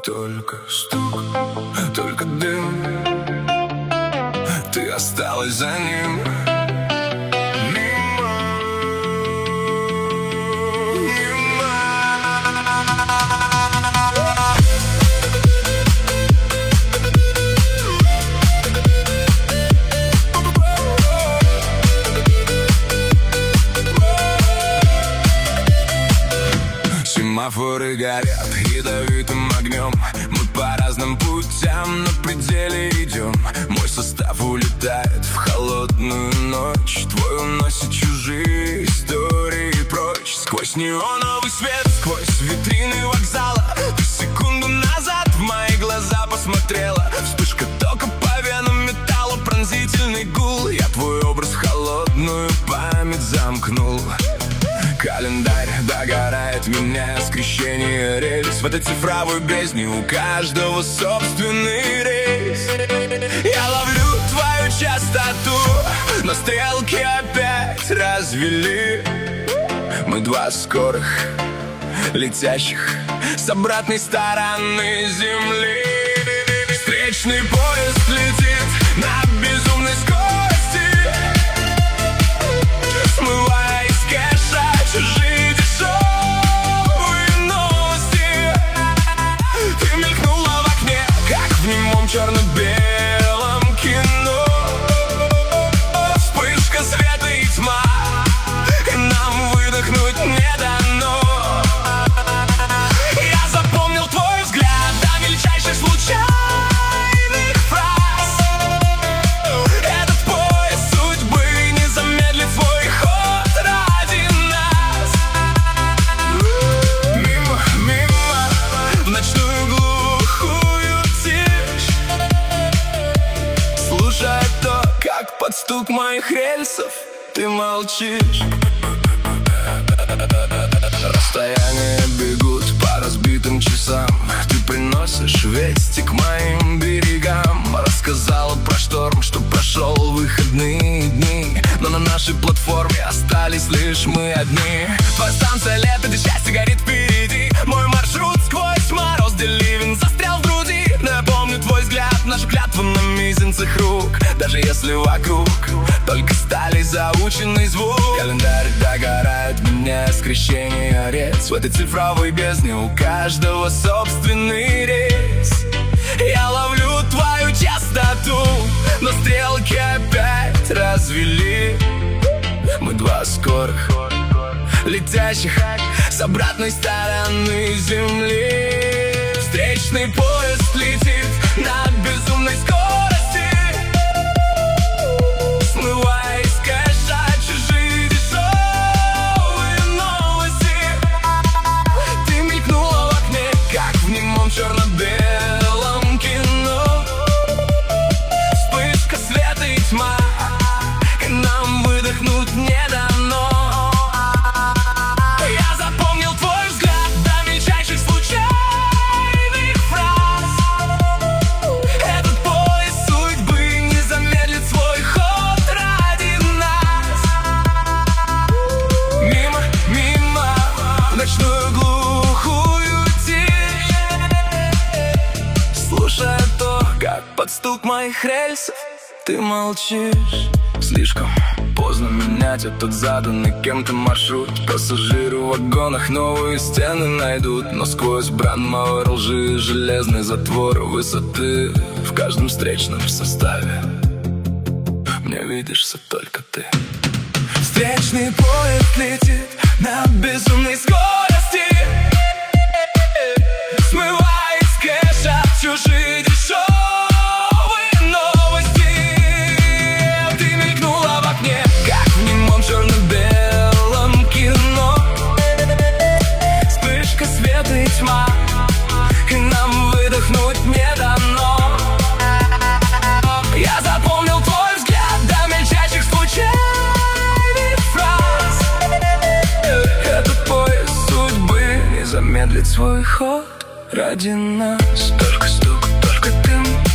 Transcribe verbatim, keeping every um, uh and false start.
только стук, только дым. Ты осталась за ним. Семафоры горят ядовитым огнем. Мы по разным путям на пределе идем. Мой состав улетает в холодную ночь. Твой уносит чужие истории прочь. Сквозь неоновый свет, сквозь витрины вокзала. Ты секунду назад в мои глаза посмотрела. Вспышка тока по венам металла, пронзительный гул. Я твой образ в холодную память замкнул. Календарь догорает, меня скрещение рельс. В этой цифровой бездне у каждого собственный рейс. Я ловлю твою частоту, но стрелки опять развели. Мы два скорых, летящих с обратной стороны земли. Встречный поезд летит на безумной скорости, смывая из кэша чужие дешевые новости. Ты мелькнула в окне, как в немом черно-белом кино. Вспышка света и тьма, и нам выдохнуть не дано. Я запомнил твой взгляд до мельчайших случайных фраз. Этот поезд судьбы не замедлит свой ход ради нас. Мимо, мимо, в ночную глухую тишь, слушая то, как под стук моих рельсов ты молчишь. Расстояния бегут по разбитым часам. Ты приносишь вести к моим берегам. Рассказала про шторм, что прошел выходные дни, но на нашей платформе остались лишь мы одни. Твоя станция лето, где счастье горит впереди. Мой маршрут сквозь мороз, где ливень застрял в груди. Но я помню твой взгляд, нашу клятву на мизинцах рук. Даже если вокруг только стали заученный звук. Календарь догорает, меня скрещение рельс. В этой цифровой бездне у каждого собственный рейс. Я ловлю твою частоту, но стрелки опять развели. Мы два скорых, летящих с обратной стороны земли. Встречный поезд летит на безумной скорости, смывая из кэша чужие дешевые новости. Ты мелькнула в окне, как в немом черно-белом кино. Вспышка света и тьма, и нам выдохнуть не дано. Я запомнил твой взгляд до мельчайших случайных фраз. Этот поезд судьбы не замедлит свой ход ради нас. Мимо, мимо, в ночную глухую тишь, слушая то, как под стук моих рельсов ты молчишь. Слишком поздно менять этот заданный кем-то маршрут. Пассажиры в вагонах новые стены найдут, но сквозь бранмауэр лжи железный затвор высоты. В каждом встречном составе мне видишься только ты. Встречный поезд летит на безумной скорости, смывая из кэша чужие дешевые новости. Ты мелькнула в окне, как в немом черно-белом кино. Вспышка света и тьма, и нам выдохнуть не дано. Я запомнил твой взгляд до мельчайших случайных фраз. Этот поезд судьбы не замедлит свой ход ради нас. Только стук, только дым.